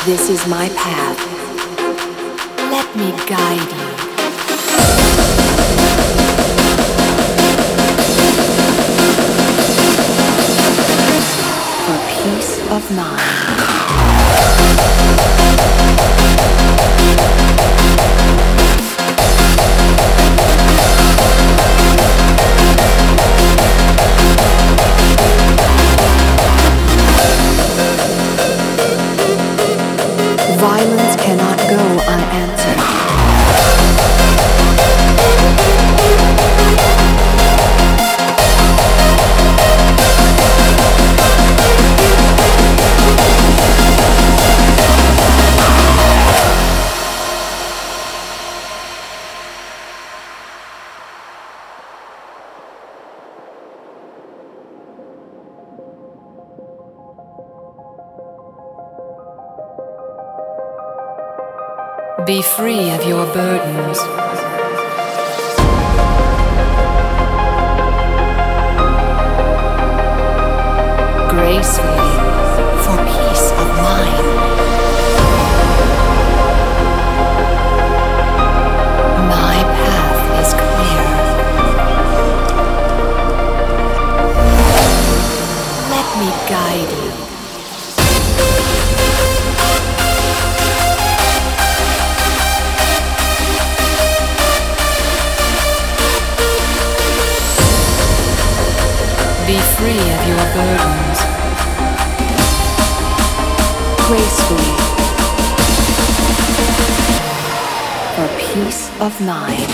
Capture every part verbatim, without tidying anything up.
This is my path. Let me guide you. For peace of mind. Violence cannot go unanswered. Be free of your burdens. Gracefully, for peace of mind. My path is clear. Let me guide you. Be free of your burdens. Gracefully. For peace of mind.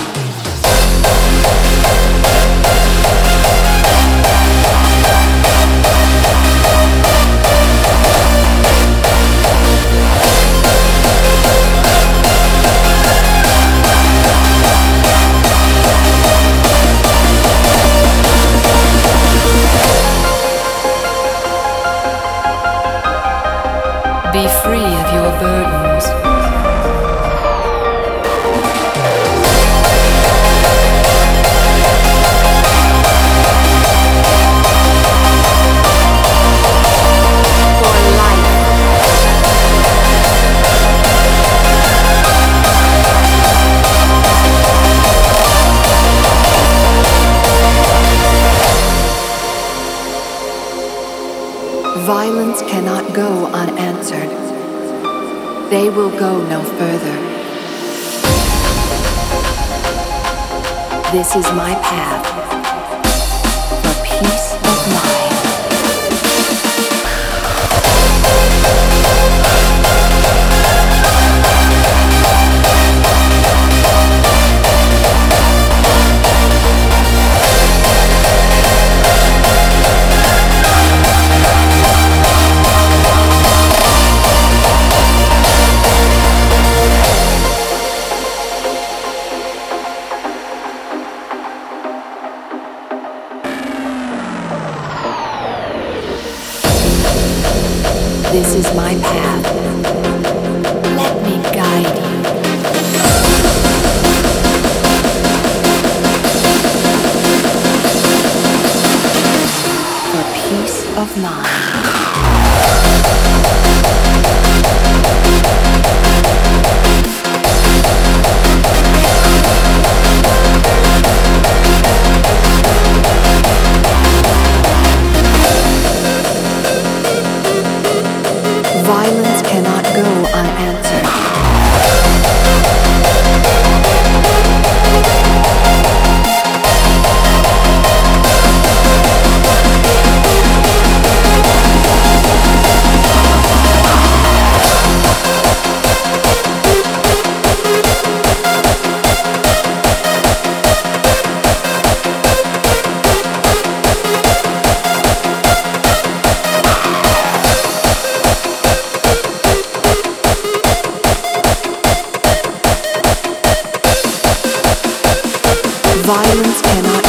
Be free of your burdens. For life. Violence cannot go unanswered. They will go no further. This is my path for peace of mind. This is my path. Let me guide you. For peace of mind. Violence cannot go unanswered. Violence cannot